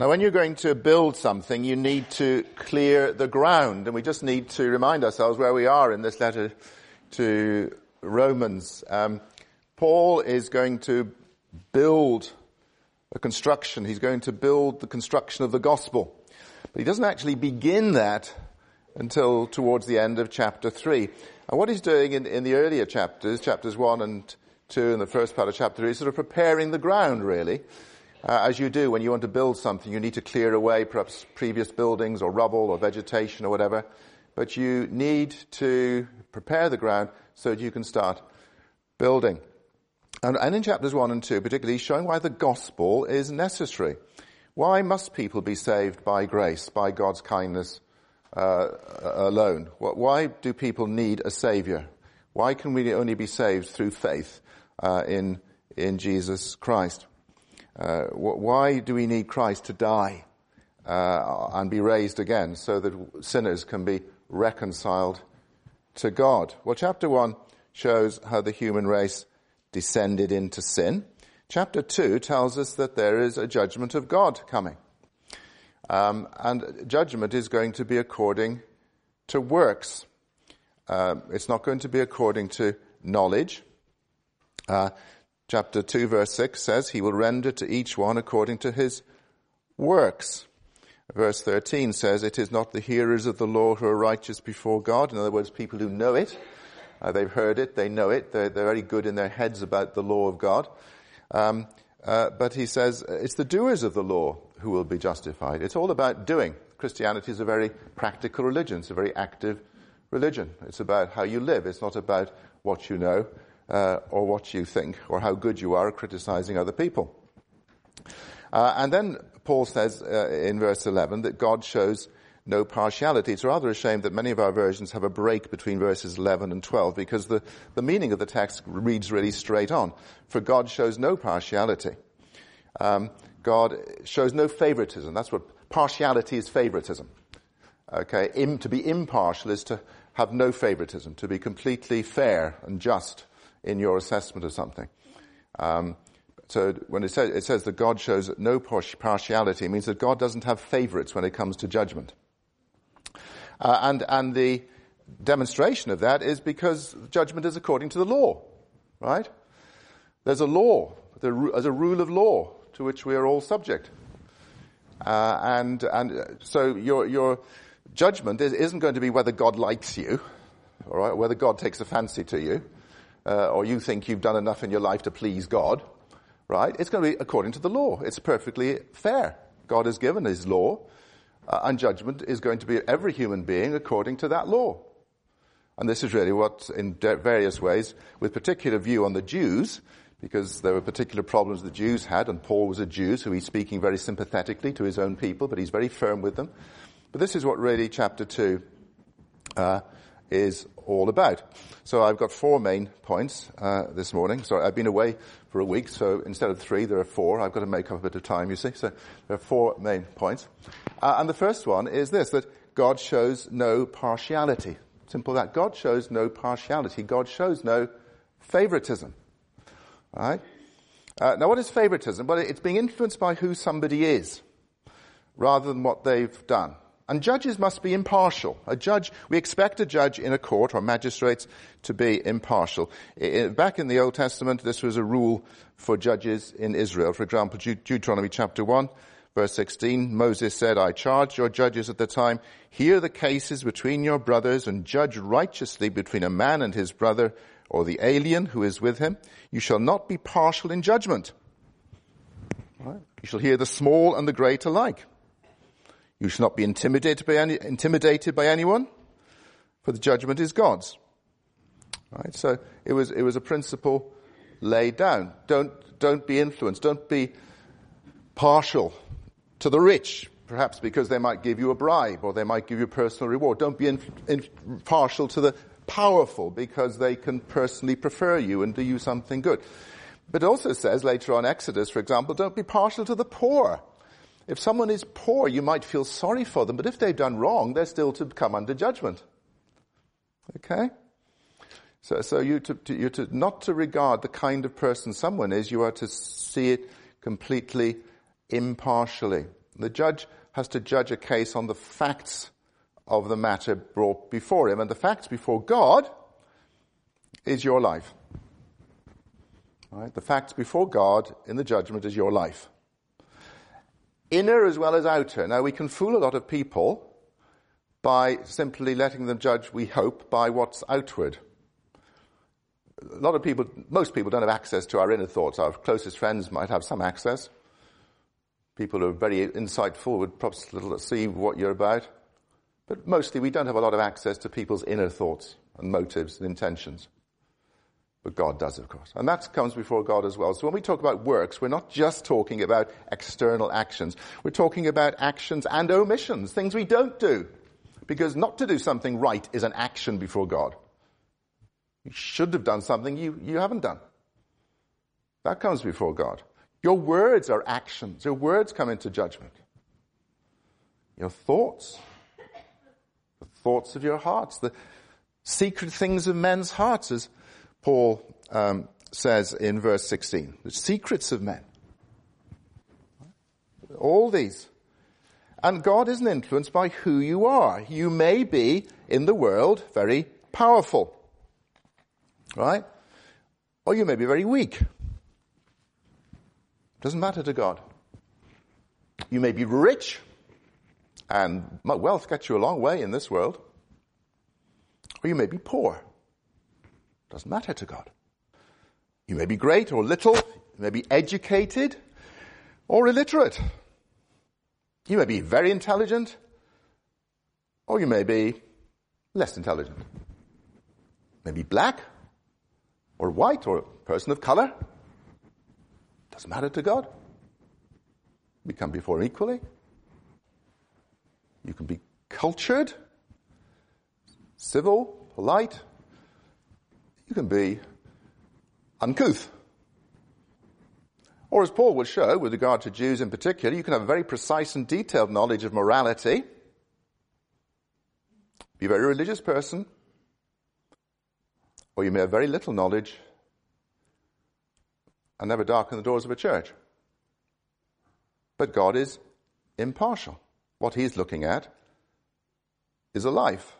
Now, when you're going to build something, you need to clear the ground. And we just need to remind ourselves where we are in this letter to Romans. Paul is going to build a construction. He's going to build the construction of the gospel. But he doesn't actually begin that until towards the end of chapter 3. And what he's doing in the earlier chapters, chapters 1 and 2 and the first part of chapter 3, is sort of preparing the ground, really. As you do when you want to build something, you need to clear away perhaps previous buildings or rubble or vegetation or whatever. But you need to prepare the ground so that you can start building. And in chapters 1 and 2, particularly, he's showing why the gospel is necessary. Why must people be saved by grace, by God's kindness alone? Why do people need a Savior? Why can we only be saved through faith in Jesus Christ? Why do we need Christ to die and be raised again so that sinners can be reconciled to God? Well, chapter 1 shows how the human race descended into sin. Chapter 2 tells us that there is a judgment of God coming. And judgment is going to be according to works. It's not going to be according to knowledge. Chapter 2 verse 6 says, he will render to each one according to his works. Verse 13 says, it is not the hearers of the law who are righteous before God. In other words, people who know it. They've heard it, they know it, they're very good in their heads about the law of God. But he says, it's the doers of the law who will be justified. It's all about doing. Christianity is a very practical religion. It's a very active religion. It's about how you live. It's not about what you know or what you think or how good you are at criticizing other people. And then Paul says in verse 11 that God shows no partiality. It's rather a shame that many of our versions have a break between verses 11 and 12 because the meaning of the text reads really straight on. For God shows no partiality. God shows no favoritism. That's what partiality is, favoritism. Okay, to be impartial is to have no favoritism, to be completely fair and just in your assessment of something. So when it says that God shows no partiality, it means that God doesn't have favorites when it comes to judgment. And the demonstration of that is because judgment is according to the law, right? There's a law, there's a rule of law to which we are all subject. And so your judgment isn't going to be whether God likes you, all right, whether God takes a fancy to you, or you think you've done enough in your life to please God, right? It's going to be according to the law. It's perfectly fair. God has given his law. And judgment is going to be every human being according to that law. And this is really what, in various ways, with particular view on the Jews, because there were particular problems the Jews had, and Paul was a Jew, so he's speaking very sympathetically to his own people, but he's very firm with them. But this is what really chapter 2 is all about. So I've got 4 main points this morning. Sorry, I've been away for a week, so instead of 3, there are 4. I've got to make up a bit of time, you see. So there are 4 main points. And the first one is this, that God shows no partiality. Simple that. God shows no partiality. God shows no favoritism. All right? Now, what is favoritism? Well, it's being influenced by who somebody is, rather than what they've done. And judges must be impartial. We expect a judge in a court or magistrates to be impartial. Back in the Old Testament, this was a rule for judges in Israel. For example, Deuteronomy chapter 1, verse 16, Moses said, I charge your judges at the time, hear the cases between your brothers and judge righteously between a man and his brother or the alien who is with him. You shall not be partial in judgment. Right? You shall hear the small and the great alike. You shall not be intimidated by anyone, for the judgment is God's. Right? So it was a principle laid down. Don't be influenced. Don't be partial to the rich, perhaps because they might give you a bribe or they might give you a personal reward. Don't be partial to the powerful because they can personally prefer you and do you something good. But it also says later on, Exodus, for example, don't be partial to the poor. If someone is poor, you might feel sorry for them, but if they've done wrong, they're still to come under judgment. Okay? So you're not to regard the kind of person someone is, you are to see it completely impartially. The judge has to judge a case on the facts of the matter brought before him. And the facts before God is your life. Right? The facts before God in the judgment is your life. Inner as well as outer. Now, we can fool a lot of people by simply letting them judge, we hope, by what's outward. Most people don't have access to our inner thoughts. Our closest friends might have some access. People who are very insightful would probably see what you're about. But mostly we don't have a lot of access to people's inner thoughts and motives and intentions. But God does, of course. And that comes before God as well. So when we talk about works, we're not just talking about external actions. We're talking about actions and omissions, things we don't do. Because not to do something right is an action before God. You should have done something you haven't done. That comes before God. Your words are actions. Your words come into judgment. Your thoughts. The thoughts of your hearts. The secret things of men's hearts, as Paul says in verse 16. The secrets of men. All these. And God isn't influenced by who you are. You may be, in the world, very powerful. Right? Or you may be very weak. Doesn't matter to God. You may be rich, and wealth gets you a long way in this world. Or you may be poor. Doesn't matter to God. You may be great or little. You may be educated or illiterate. You may be very intelligent, or you may be less intelligent. Maybe black, or white, or a person of color. Doesn't matter to God. We come before him equally. You can be cultured, civil, polite. You can be uncouth. Or as Paul would show, with regard to Jews in particular, you can have a very precise and detailed knowledge of morality, be a very religious person, or you may have very little knowledge and never darken the doors of a church. But God is impartial. What he's looking at is a life.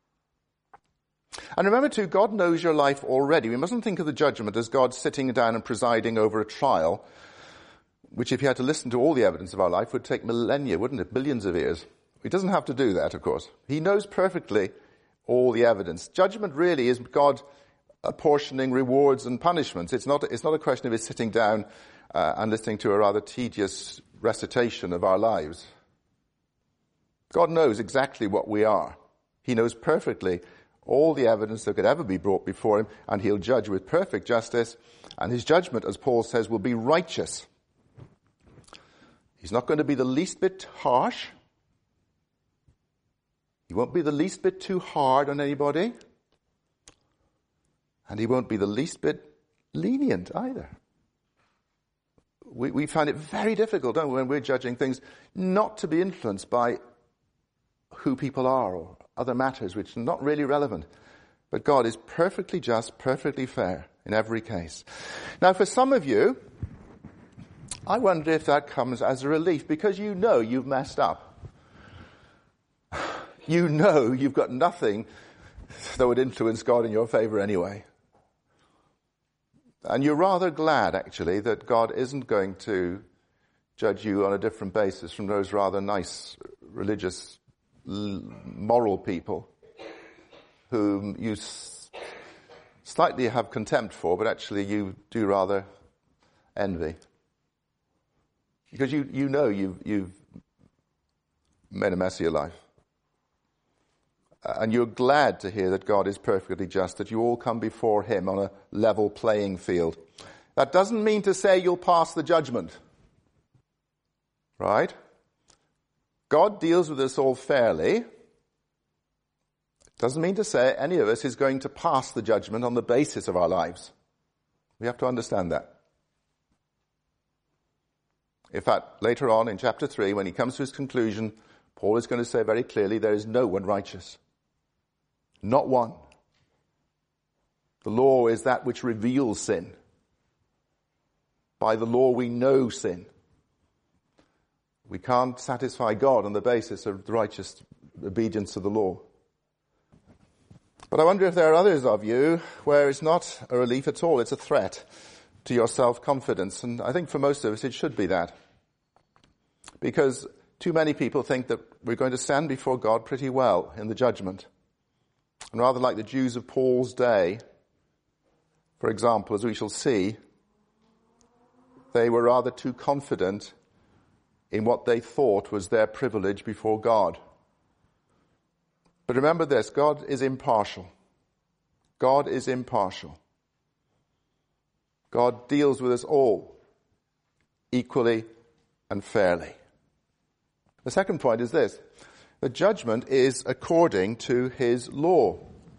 And remember too, God knows your life already. We mustn't think of the judgment as God sitting down and presiding over a trial, which if he had to listen to all the evidence of our life would take millennia, wouldn't it? Billions of years. He doesn't have to do that, of course. He knows perfectly all the evidence. Judgment really is God apportioning rewards and punishments. It's not a question of his sitting down and listening to a rather tedious recitation of our lives. God knows exactly what we are. He knows perfectly all the evidence that could ever be brought before him, and he'll judge with perfect justice, and his judgment, as Paul says, will be righteous. He's not going to be the least bit harsh. He won't be the least bit too hard on anybody. And he won't be the least bit lenient either. We find it very difficult, don't we, when we're judging things, not to be influenced by who people are or other matters which are not really relevant. But God is perfectly just, perfectly fair in every case. Now, for some of you, I wonder if that comes as a relief, because you know you've messed up. You know you've got nothing that would influence God in your favor anyway. And you're rather glad, actually, that God isn't going to judge you on a different basis from those rather nice, religious, moral people whom you slightly have contempt for, but actually you do rather envy. Because you know you've made a mess of your life. And you're glad to hear that God is perfectly just, that you all come before him on a level playing field. That doesn't mean to say you'll pass the judgment. Right? God deals with us all fairly. It doesn't mean to say any of us is going to pass the judgment on the basis of our lives. We have to understand that. In fact, later on in chapter 3, when he comes to his conclusion, Paul is going to say very clearly, there is no one righteous. Not one. The law is that which reveals sin. By the law we know sin. We can't satisfy God on the basis of the righteous obedience to the law. But I wonder if there are others of you where it's not a relief at all, it's a threat to your self-confidence. And I think for most of us it should be that. Because too many people think that we're going to stand before God pretty well in the judgment. And rather like the Jews of Paul's day, for example, as we shall see, they were rather too confident in what they thought was their privilege before God. But remember this, God is impartial. God is impartial. God deals with us all equally and fairly. The second point is this: the judgment is according to his law.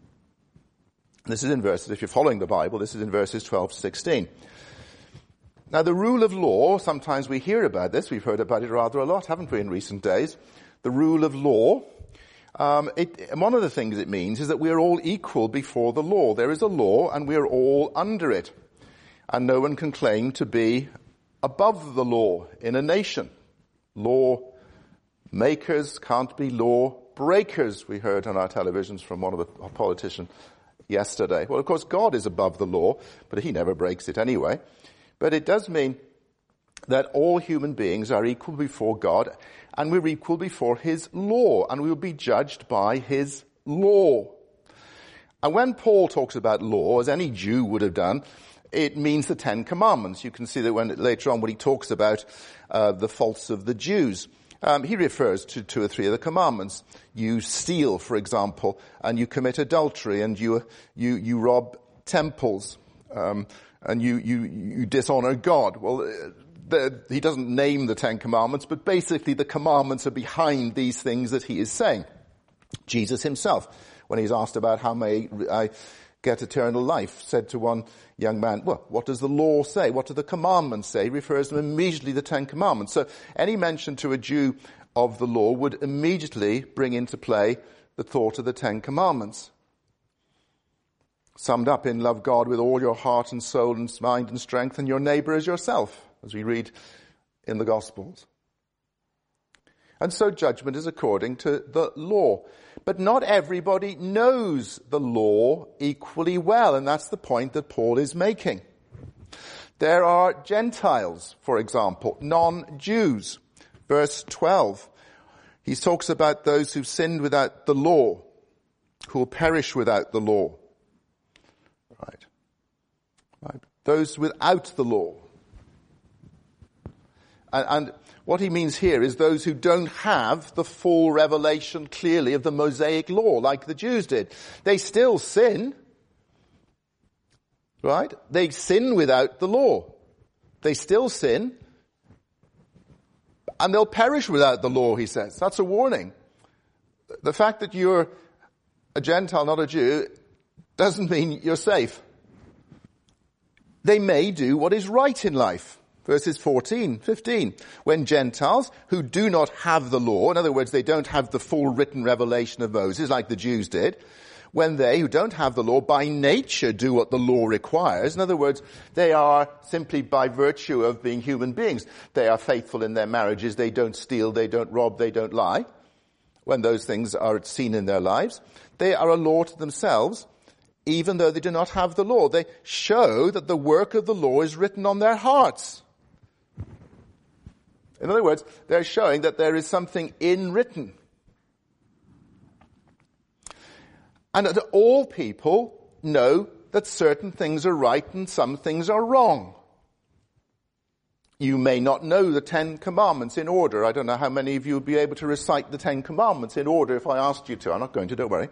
This is in verses, if you're following the Bible, this is in verses 12 to 16. Now the rule of law, sometimes we hear about this, we've heard about it rather a lot, haven't we, in recent days? The rule of law, one of the things it means is that we are all equal before the law. There is a law and we are all under it. And no one can claim to be above the law in a nation. Law makers can't be law breakers, we heard on our televisions from one of the politicians yesterday. Well, of course, God is above the law, but he never breaks it anyway. But it does mean that all human beings are equal before God, and we're equal before his law, and we will be judged by his law. And when Paul talks about law, as any Jew would have done, it means the Ten Commandments. You can see that later on when he talks about the faults of the Jews, he refers to 2 or 3 of the commandments. You steal, for example, and you commit adultery, and you rob temples, and you dishonor God. Well, he doesn't name the 10 Commandments, but basically the commandments are behind these things that he is saying. Jesus himself, when he's asked about how may I get eternal life, said to one young man, well, what does the law say? What do the commandments say? He refers to them immediately the 10 Commandments. So any mention to a Jew of the law would immediately bring into play the thought of the 10 Commandments. Summed up in love God with all your heart and soul and mind and strength, and your neighbor as yourself, as we read in the Gospels. And so judgment is according to the law. But not everybody knows the law equally well, and that's the point that Paul is making. There are Gentiles, for example, non-Jews. Verse 12, he talks about those who've sinned without the law, who will perish without the law. Right. Those without the law. And what he means here is those who don't have the full revelation clearly of the Mosaic law, like the Jews did. They still sin, right? They sin without the law. They still sin, and they'll perish without the law, he says. That's a warning. The fact that you're a Gentile, not a Jew, doesn't mean you're safe. They may do what is right in life. Verses 14, 15. When Gentiles who do not have the law, in other words, they don't have the full written revelation of Moses like the Jews did, when they who don't have the law by nature do what the law requires, in other words, they are simply by virtue of being human beings. They are faithful in their marriages, they don't steal, they don't rob, they don't lie. When those things are seen in their lives, they are a law to themselves, even though they do not have the law. They show that the work of the law is written on their hearts. In other words, they're showing that there is something written. And that all people know that certain things are right and some things are wrong. You may not know the 10 Commandments in order. I don't know how many of you would be able to recite the 10 Commandments in order if I asked you to. I'm not going to, don't worry.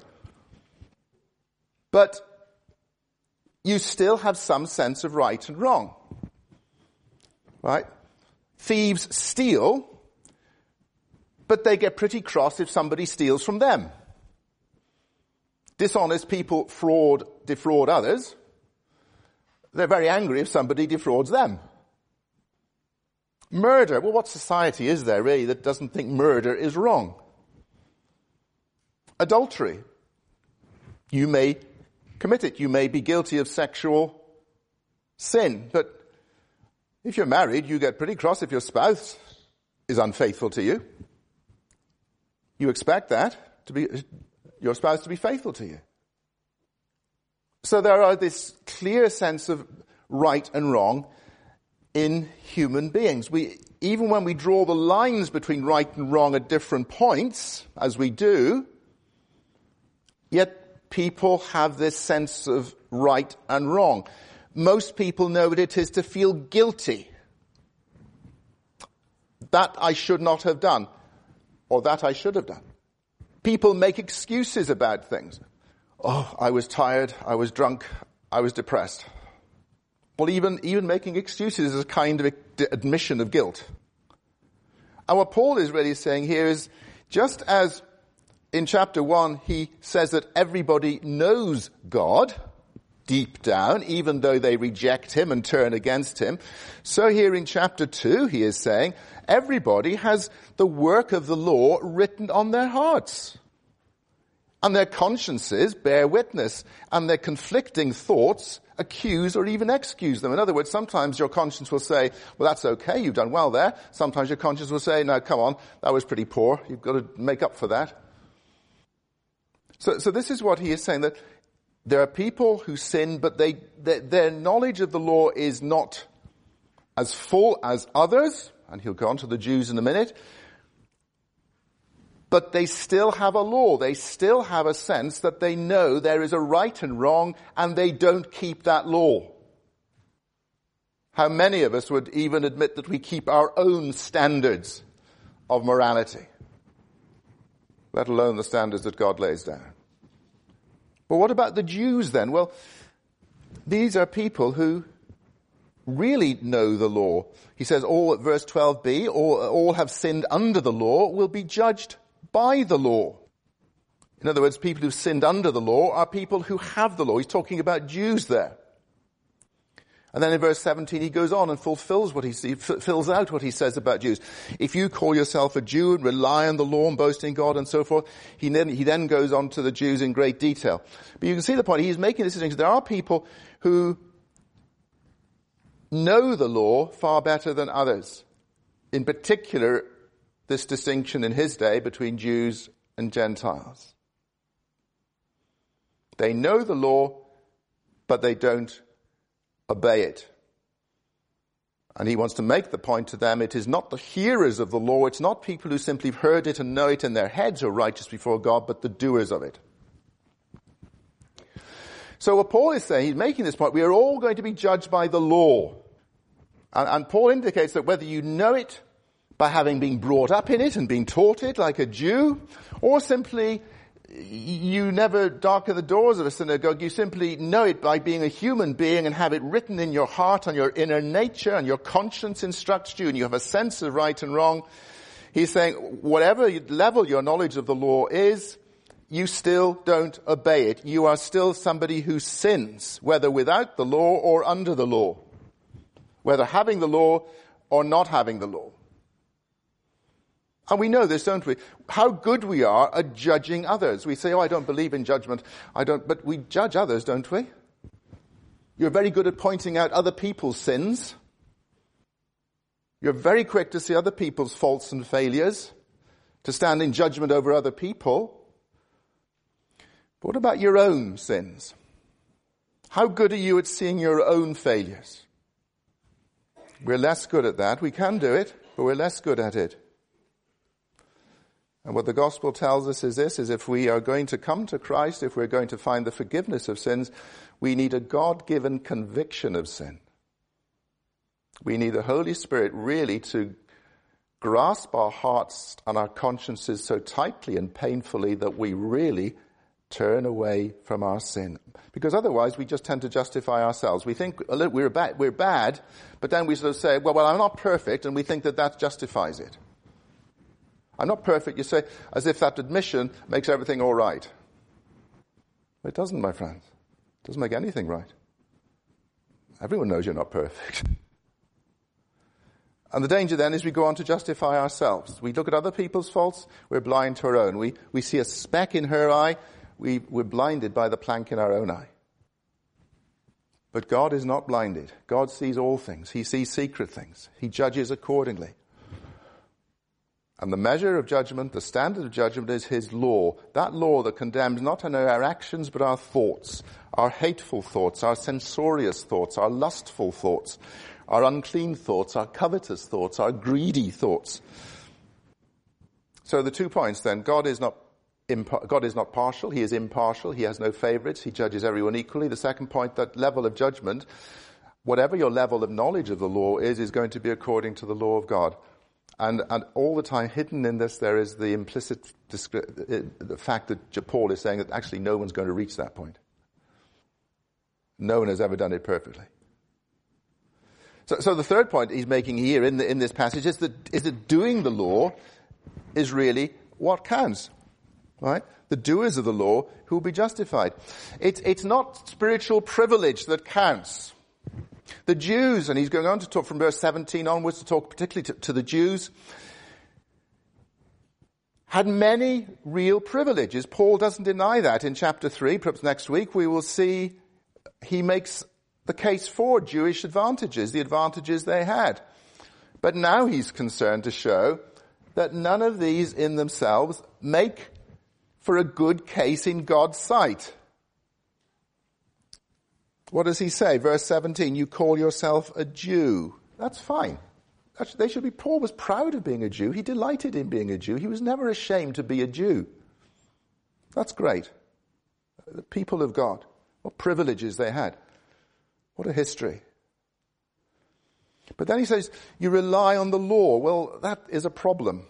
But you still have some sense of right and wrong. Right? Thieves steal, but they get pretty cross if somebody steals from them. Dishonest people defraud others. They're very angry if somebody defrauds them. Murder. Well, what society is there really that doesn't think murder is wrong? Adultery. You may commit it. You may be guilty of sexual sin. But if you're married, you get pretty cross if your spouse is unfaithful to you, you expect that to be your spouse to be faithful to you. So there are this clear sense of right and wrong in human beings. Even when we draw the lines between right and wrong at different points, as we do, yet people have this sense of right and wrong. Most people know what it is to feel guilty. That I should not have done, or that I should have done. People make excuses about things. Oh, I was tired, I was drunk, I was depressed. Well, even making excuses is a kind of admission of guilt. And what Paul is really saying here is, just as in chapter 1 he says that everybody knows God deep down, even though they reject him and turn against him, so here in chapter 2 he is saying everybody has the work of the law written on their hearts. And their consciences bear witness, and their conflicting thoughts accuse or even excuse them. In other words, sometimes your conscience will say, well, that's okay, you've done well there. Sometimes your conscience will say, no, come on, that was pretty poor, you've got to make up for that. So this is what he is saying, that there are people who sin, but their knowledge of the law is not as full as others, and he'll go on to the Jews in a minute, but they still have a law. They still have a sense that they know there is a right and wrong, and they don't keep that law. How many of us would even admit that we keep our own standards of morality, let alone the standards that God lays down? But what about the Jews then? Well, these are people who really know the law. He says, all, verse 12b, all have sinned under the law will be judged by the law. In other words, people who've sinned under the law are people who have the law. He's talking about Jews there. And then in verse 17 he goes on and fills out what he says about Jews. If you call yourself a Jew and rely on the law and boast in God and so forth, he then goes on to the Jews in great detail. But you can see the point. He's making this distinction. There are people who know the law far better than others. In particular, this distinction in his day between Jews and Gentiles. They know the law, but they don't obey it. And he wants to make the point to them, it is not the hearers of the law, it's not people who simply heard it and know it in their heads who are righteous before God, but the doers of it. So what Paul is saying, he's making this point, we are all going to be judged by the law. And Paul indicates that whether you know it by having been brought up in it and been taught it like a Jew, or simply you never darken the doors of a synagogue, you simply know it by being a human being and have it written in your heart and your inner nature, and your conscience instructs you and you have a sense of right and wrong. He's saying whatever level your knowledge of the law is, you still don't obey it. You are still somebody who sins, whether without the law or under the law, whether having the law or not having the law. And we know this, don't we? How good we are at judging others. We say, oh, I don't believe in judgment. But we judge others, don't we? You're very good at pointing out other people's sins. You're very quick to see other people's faults and failures, to stand in judgment over other people. But what about your own sins? How good are you at seeing your own failures? We're less good at that. We can do it, but we're less good at it. And what the gospel tells us is this, is if we are going to come to Christ, if we're going to find the forgiveness of sins, we need a God-given conviction of sin. We need the Holy Spirit really to grasp our hearts and our consciences so tightly and painfully that we really turn away from our sin. Because otherwise we just tend to justify ourselves. We think we're bad, but then we sort of say, well, I'm not perfect, and we think that justifies it. I'm not perfect, you say, as if that admission makes everything all right. It doesn't, my friends. It doesn't make anything right. Everyone knows you're not perfect. And the danger then is we go on to justify ourselves. We look at other people's faults, we're blind to our own. We see a speck in her eye, we're blinded by the plank in our own eye. But God is not blinded. God sees all things. He sees secret things. He judges accordingly. And the measure of judgment, the standard of judgment is his law. That law that condemns not only our actions but our thoughts, our hateful thoughts, our censorious thoughts, our lustful thoughts, our unclean thoughts, our covetous thoughts, our greedy thoughts. So the 2 points then, God is not partial, he is impartial, he has no favorites, he judges everyone equally. The second point, that level of judgment, whatever your level of knowledge of the law is going to be according to the law of God. And all the time hidden in this, there is the implicit the fact that Paul is saying that actually no one's going to reach that point. No one has ever done it perfectly. So the third point he's making here in this passage is that doing the law is really what counts. Right? The doers of the law who will be justified. It's not spiritual privilege that counts. The Jews, and he's going on to talk from verse 17 onwards to talk particularly to the Jews, had many real privileges. Paul doesn't deny that in chapter 3. Perhaps next week we will see he makes the case for Jewish advantages, the advantages they had. But now he's concerned to show that none of these in themselves make for a good case in God's sight. What does he say? Verse 17, you call yourself a Jew. That's fine. Paul was proud of being a Jew. He delighted in being a Jew. He was never ashamed to be a Jew. That's great. The people of God, what privileges they had. What a history. But then he says, you rely on the law. Well, that is a problem.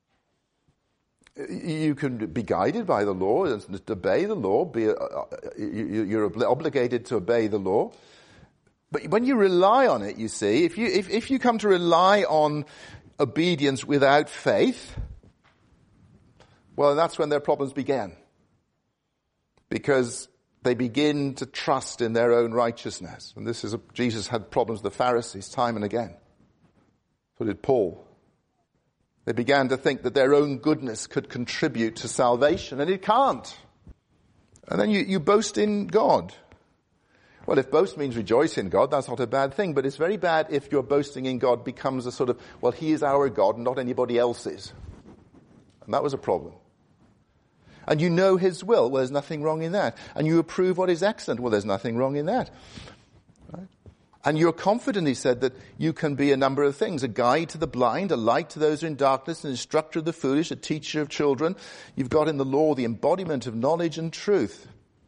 You can be guided by the law, and obey the law. You're obligated to obey the law. But when you rely on it, you see, if you come to rely on obedience without faith, well, that's when their problems begin. Because they begin to trust in their own righteousness. And Jesus had problems with the Pharisees time and again. So did Paul. They began to think that their own goodness could contribute to salvation, and it can't. And then you boast in God. Well, if boast means rejoice in God, that's not a bad thing, but it's very bad if your boasting in God becomes a sort of, well, he is our God, not anybody else's. And that was a problem. And you know his will, well, there's nothing wrong in that. And you approve what is excellent, well, there's nothing wrong in that. Right? And you're confident, he said, that you can be a number of things. A guide to the blind, a light to those who are in darkness, an instructor of the foolish, a teacher of children. You've got in the law the embodiment of knowledge and truth.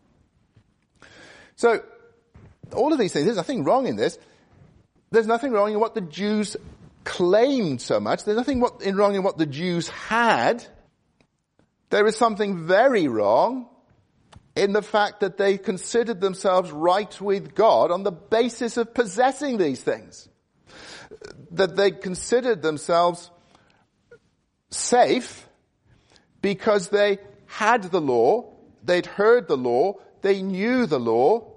So, all of these things, there's nothing wrong in this. There's nothing wrong in what the Jews claimed so much. There's nothing wrong in what the Jews had. There is something very wrong in the fact that they considered themselves right with God on the basis of possessing these things. That they considered themselves safe because they had the law, they'd heard the law, they knew the law.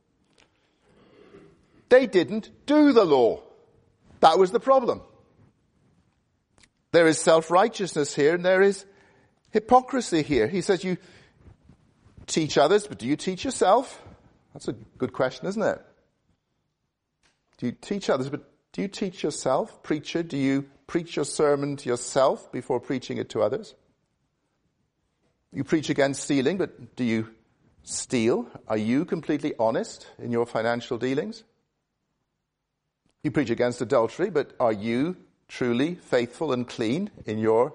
They didn't do the law. That was the problem. There is self-righteousness here and there is hypocrisy here. He says you teach others, but do you teach yourself? That's a good question, isn't it? Do you teach others, but do you teach yourself? Preacher, do you preach your sermon to yourself before preaching it to others? You preach against stealing, but do you steal? Are you completely honest in your financial dealings? You preach against adultery, but are you truly faithful and clean in your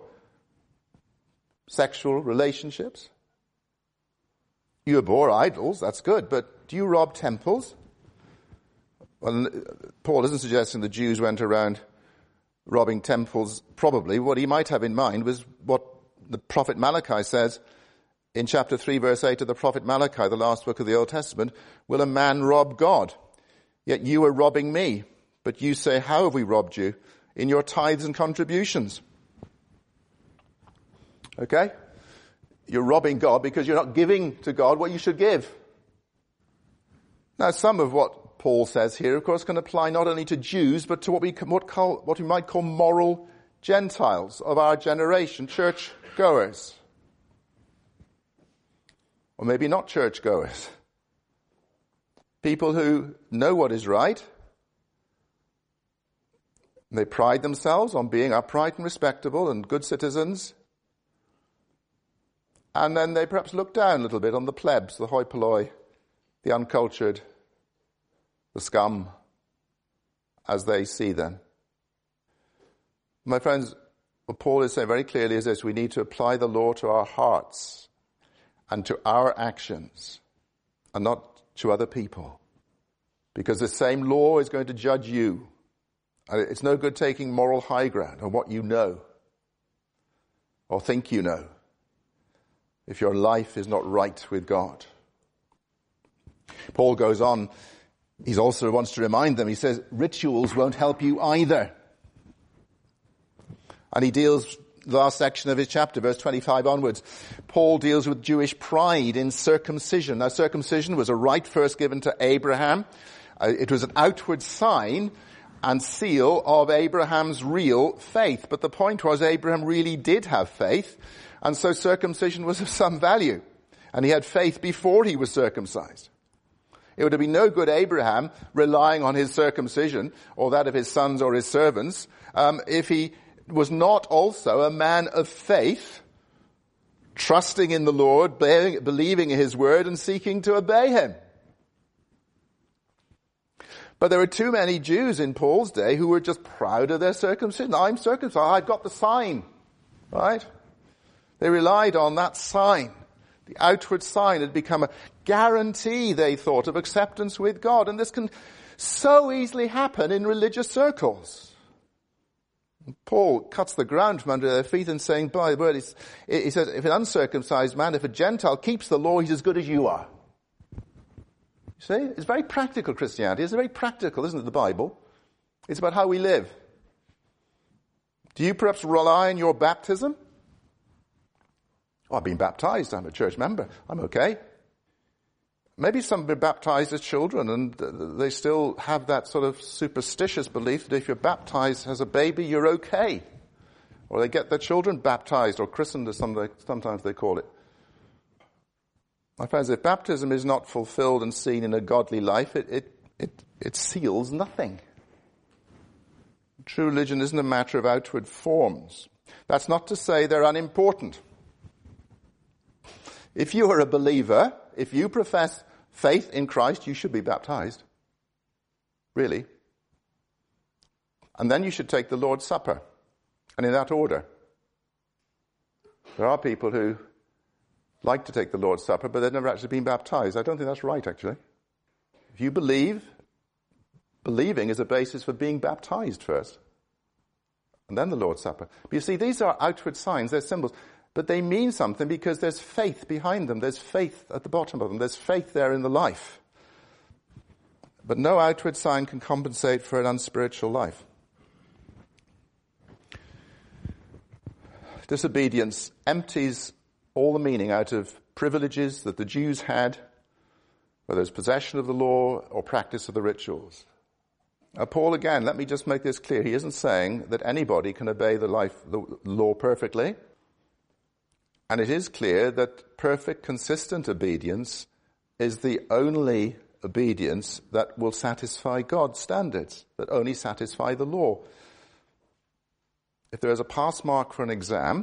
sexual relationships? You abhor idols, that's good, but do you rob temples? Well, Paul isn't suggesting the Jews went around robbing temples. Probably what he might have in mind was what the prophet Malachi says in chapter 3, verse 8 of the prophet Malachi, the last book of the Old Testament. Will a man rob God? Yet you are robbing me. But you say, how have we robbed you? In your tithes and contributions. Okay? You're robbing God because you're not giving to God what you should give. Now, some of what Paul says here, of course, can apply not only to Jews, but to what we might call moral Gentiles of our generation, church goers. Or maybe not church goers. People who know what is right, They pride themselves on being upright and respectable and good citizens. And then they perhaps look down a little bit on the plebs, the hoi polloi, the uncultured, the scum, as they see them. My friends, what Paul is saying very clearly is this: we need to apply the law to our hearts and to our actions, and not to other people. Because the same law is going to judge you. And it's no good taking moral high ground on what you know or think you know if your life is not right with God. Paul goes on, he also wants to remind them, he says, rituals won't help you either. And he deals, the last section of his chapter, verse 25 onwards, Paul deals with Jewish pride in circumcision. Now, circumcision was a rite first given to Abraham. It was an outward sign and seal of Abraham's real faith. But the point was, Abraham really did have faith, and so circumcision was of some value. And he had faith before he was circumcised. It would have been no good Abraham relying on his circumcision or that of his sons or his servants if he was not also a man of faith, trusting in the Lord, believing in his word and seeking to obey him. But there were too many Jews in Paul's day who were just proud of their circumcision. I'm circumcised, I've got the sign, right? They relied on that sign. The outward sign had become a guarantee, they thought, of acceptance with God. And this can so easily happen in religious circles. Paul cuts the ground from under their feet and saying, by the word, he says, if an uncircumcised man, if a Gentile keeps the law, he's as good as you are. You see? It's very practical, Christianity. It's very practical, isn't it, the Bible? It's about how we live. Do you perhaps rely on your baptism? Oh, I've been baptized. I'm a church member. I'm okay. Maybe some have been baptized as children and they still have that sort of superstitious belief that if you're baptized as a baby, you're okay. Or they get their children baptized or christened, as sometimes they call it. My friends, if baptism is not fulfilled and seen in a godly life, it seals nothing. True religion isn't a matter of outward forms. That's not to say they're unimportant. If you are a believer, if you profess faith in Christ, you should be baptized. Really. And then you should take the Lord's Supper. And in that order. There are people who like to take the Lord's Supper, but they've never actually been baptized. I don't think that's right, actually. If you believe, believing is a basis for being baptized first. And then the Lord's Supper. But you see, these are outward signs, they're symbols. But they mean something because there's faith behind them. There's faith at the bottom of them. There's faith there in the life. But no outward sign can compensate for an unspiritual life. Disobedience empties all the meaning out of privileges that the Jews had, whether it's possession of the law or practice of the rituals. Now, Paul, again, let me just make this clear. He isn't saying that anybody can obey the law perfectly. And it is clear that perfect, consistent obedience is the only obedience that will satisfy God's standards, that only satisfy the law. If there is a pass mark for an exam,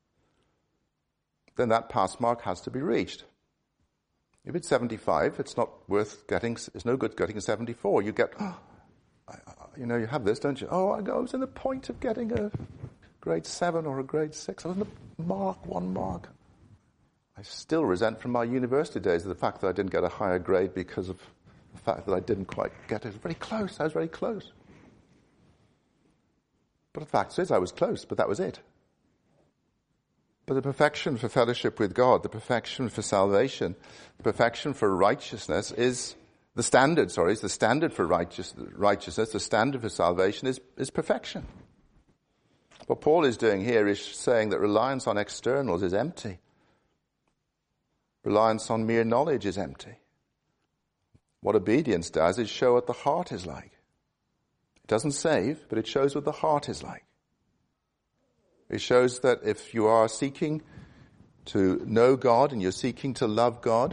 then that pass mark has to be reached. If it's 75, it's not worth getting, it's no good getting a 74. You get, you have this, don't you? I was in the point of getting a grade 7 or a grade 6. I was in the one mark. I still resent from my university days the fact that I didn't get a higher grade because of the fact that I didn't quite get it. Very close. I was very close. But the fact is, I was close, but that was it. But the perfection for fellowship with God, the perfection for salvation, the perfection for righteousness is the standard, is the standard for righteousness, the standard for salvation is perfection. What Paul is doing here is saying that reliance on externals is empty. Reliance on mere knowledge is empty. What obedience does is show what the heart is like. It doesn't save, but it shows what the heart is like. It shows that if you are seeking to know God and you're seeking to love God,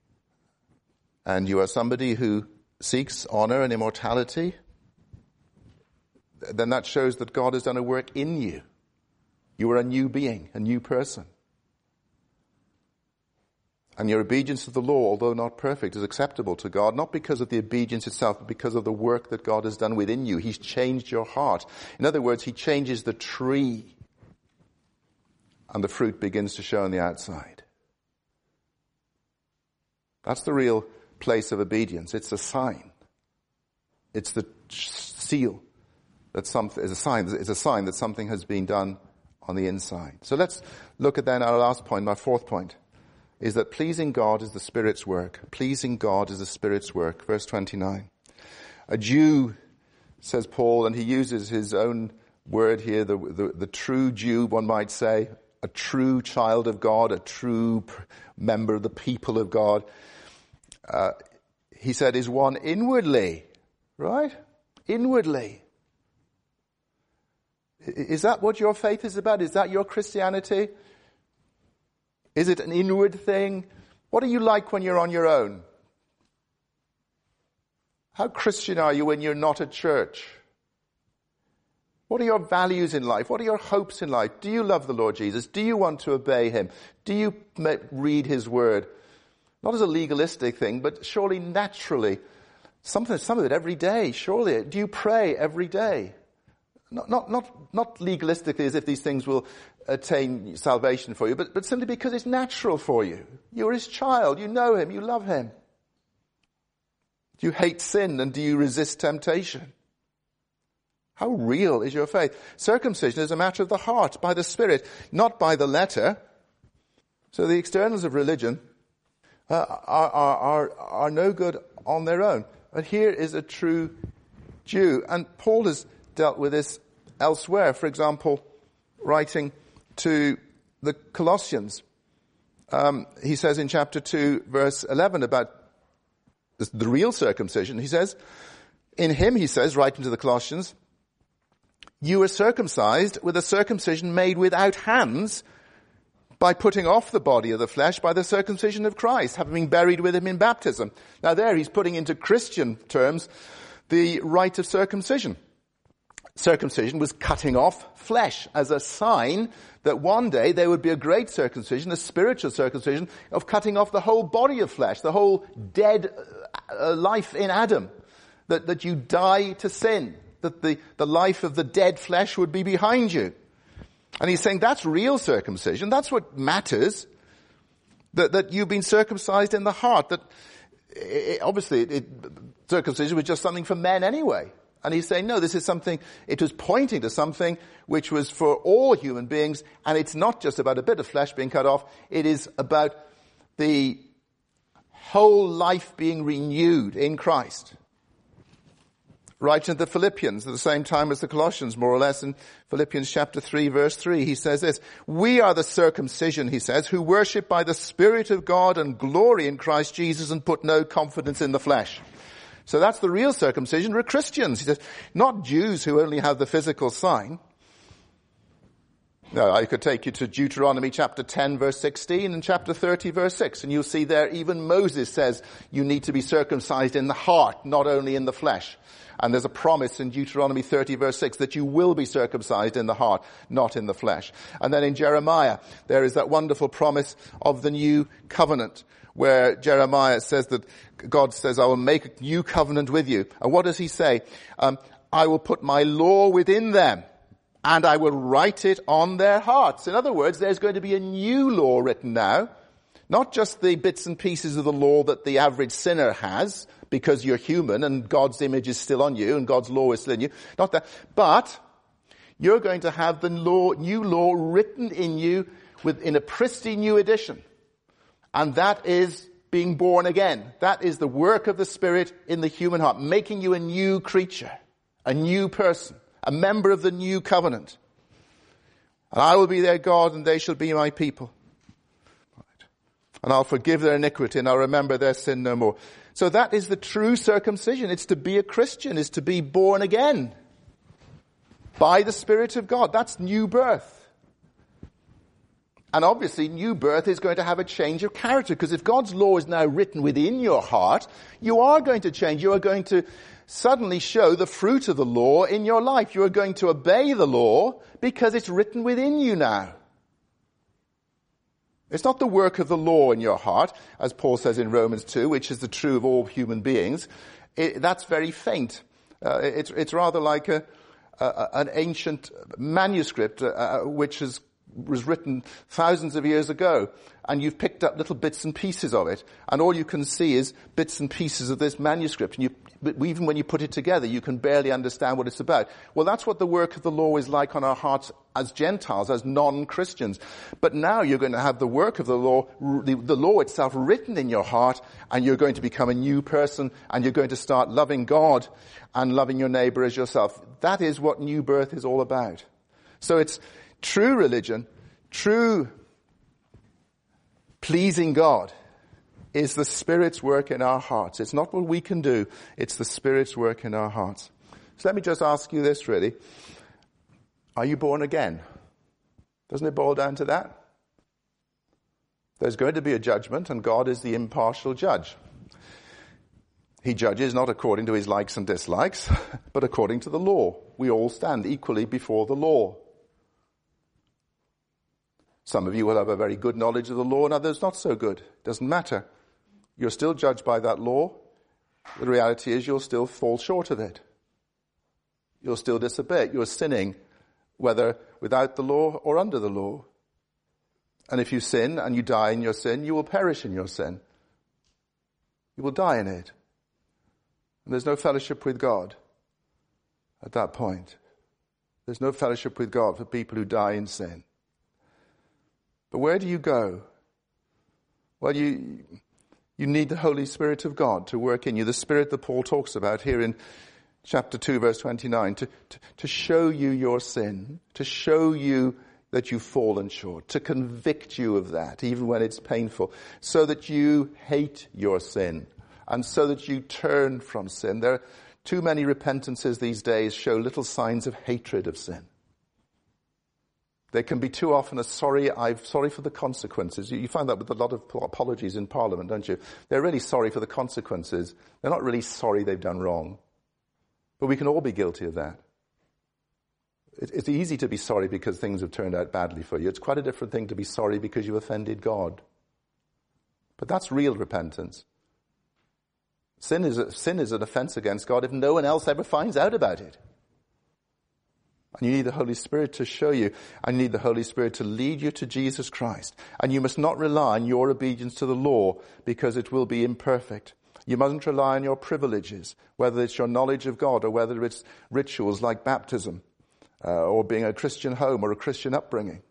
and you are somebody who seeks honor and immortality, then that shows that God has done a work in you. You are a new being, a new person. And your obedience to the law, although not perfect, is acceptable to God, not because of the obedience itself, but because of the work that God has done within you. He's changed your heart. In other words, he changes the tree, and the fruit begins to show on the outside. That's the real place of obedience. It's a sign. It's the seal that something is a sign. It's a sign that something has been done on the inside. So let's look at then our last point, my fourth point, is that pleasing God is the Spirit's work. Pleasing God is the Spirit's work. Verse 29. A Jew, says Paul, and he uses his own word here, the true Jew, one might say, a true child of God, a true member of the people of God. He said, is one inwardly, right? Inwardly. Is that what your faith is about? Is that your Christianity? Is it an inward thing? What are you like when you're on your own? How Christian are you when you're not at church? What are your values in life? What are your hopes in life? Do you love the Lord Jesus? Do you want to obey him? Do you read his word? Not as a legalistic thing, but surely naturally. Some of it every day, surely. Do you pray every day? Not legalistically as if these things will attain salvation for you, but simply because it's natural for you. You're his child. You know him. You love him. Do you hate sin and do you resist temptation? How real is your faith? Circumcision is a matter of the heart, by the Spirit, not by the letter. So the externals of religion are no good on their own. But here is a true Jew. And Paul has dealt with this elsewhere. For example, writing to the Colossians, he says in chapter 2, verse 11 about the real circumcision. He says, in him, he says, writing to the Colossians, you were circumcised with a circumcision made without hands, by putting off the body of the flesh by the circumcision of Christ, having been buried with him in baptism. Now there he's putting into Christian terms the rite of circumcision. Circumcision was cutting off flesh as a sign that one day there would be a great circumcision, a spiritual circumcision of cutting off the whole body of flesh, the whole dead life in Adam, that you die to sin, that the life of the dead flesh would be behind you. And he's saying that's real circumcision. That's what matters. That you've been circumcised in the heart. That circumcision was just something for men anyway. And he's saying, no, this is something, it was pointing to something which was for all human beings. And it's not just about a bit of flesh being cut off. It is about the whole life being renewed in Christ. Writing to the Philippians at the same time as the Colossians, more or less, in Philippians chapter 3, verse 3, he says this, we are the circumcision, he says, who worship by the Spirit of God and glory in Christ Jesus and put no confidence in the flesh. So that's the real circumcision. We're Christians. He says, not Jews who only have the physical sign. No, I could take you to Deuteronomy chapter 10 verse 16 and chapter 30 verse 6, and you'll see there even Moses says you need to be circumcised in the heart, not only in the flesh. And there's a promise in Deuteronomy 30 verse 6 that you will be circumcised in the heart, not in the flesh. And then in Jeremiah, there is that wonderful promise of the new covenant, where Jeremiah says that God says, I will make a new covenant with you. And what does he say? I will put my law within them, and I will write it on their hearts. In other words, there's going to be a new law written now. Not just the bits and pieces of the law that the average sinner has, because you're human and God's image is still on you and God's law is still in you. Not that. But you're going to have the new law written in you in a pristine new edition. And that is being born again. That is the work of the Spirit in the human heart, making you a new creature, a new person, a member of the new covenant. And I will be their God and they shall be my people. And I'll forgive their iniquity and I'll remember their sin no more. So that is the true circumcision. It's to be a Christian, it's to be born again by the Spirit of God. That's new birth. And obviously new birth is going to have a change of character, because if God's law is now written within your heart, you are going to change. You are going to suddenly show the fruit of the law in your life. You are going to obey the law because it's written within you now. It's not the work of the law in your heart, as Paul says in Romans 2, which is the true of all human beings. That's very faint. It's rather like an ancient manuscript which was written thousands of years ago, and you've picked up little bits and pieces of it, and all you can see is bits and pieces of this manuscript, and even when you put it together, you can barely understand what it's about. Well, that's what the work of the law is like on our hearts as Gentiles, as non-Christians. But now you're going to have the work of the law itself written in your heart, and you're going to become a new person, and you're going to start loving God and loving your neighbor as yourself. That is what new birth is all about. So it's true religion, true pleasing God, is the Spirit's work in our hearts. It's not what we can do, it's the Spirit's work in our hearts. So let me just ask you this really. Are you born again? Doesn't it boil down to that? There's going to be a judgment, and God is the impartial judge. He judges not according to his likes and dislikes, but according to the law. We all stand equally before the law. Some of you will have a very good knowledge of the law, and others not so good. Doesn't matter. You're still judged by that law. The reality is you'll still fall short of it. You'll still disobey it. You're sinning, whether without the law or under the law. And if you sin and you die in your sin, you will perish in your sin. You will die in it. And there's no fellowship with God at that point. There's no fellowship with God for people who die in sin. But where do you go? Well, you need the Holy Spirit of God to work in you. The Spirit that Paul talks about here in chapter 2, verse 29, to show you your sin, to show you that you've fallen short, to convict you of that, even when it's painful, so that you hate your sin, and so that you turn from sin. There are too many repentances these days show little signs of hatred of sin. There can be too often a sorry for the consequences. You find that with a lot of apologies in Parliament, don't you? They're really sorry for the consequences. They're not really sorry they've done wrong. But we can all be guilty of that. It's easy to be sorry because things have turned out badly for you. It's quite a different thing to be sorry because you offended God. But that's real repentance. Sin is an offense against God if no one else ever finds out about it. And you need the Holy Spirit to show you. And you need the Holy Spirit to lead you to Jesus Christ. And you must not rely on your obedience to the law because it will be imperfect. You mustn't rely on your privileges, whether it's your knowledge of God or whether it's rituals like baptism or being a Christian home or a Christian upbringing.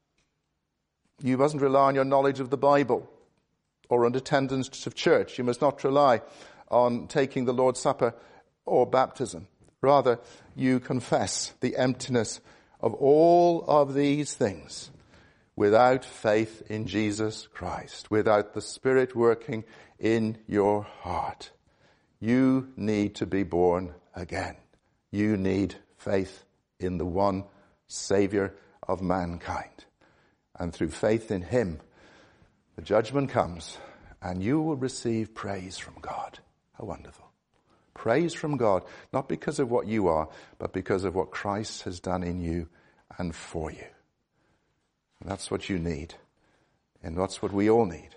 You mustn't rely on your knowledge of the Bible or on attendance of church. You must not rely on taking the Lord's Supper or baptism. Rather, you confess the emptiness of all of these things without faith in Jesus Christ, without the Spirit working in your heart. You need to be born again. You need faith in the one Savior of mankind. And through faith in him, the judgment comes and you will receive praise from God. How wonderful. Praise from God, not because of what you are, but because of what Christ has done in you and for you. And that's what you need. And that's what we all need.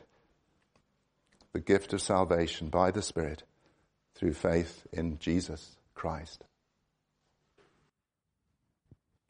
The gift of salvation by the Spirit through faith in Jesus Christ.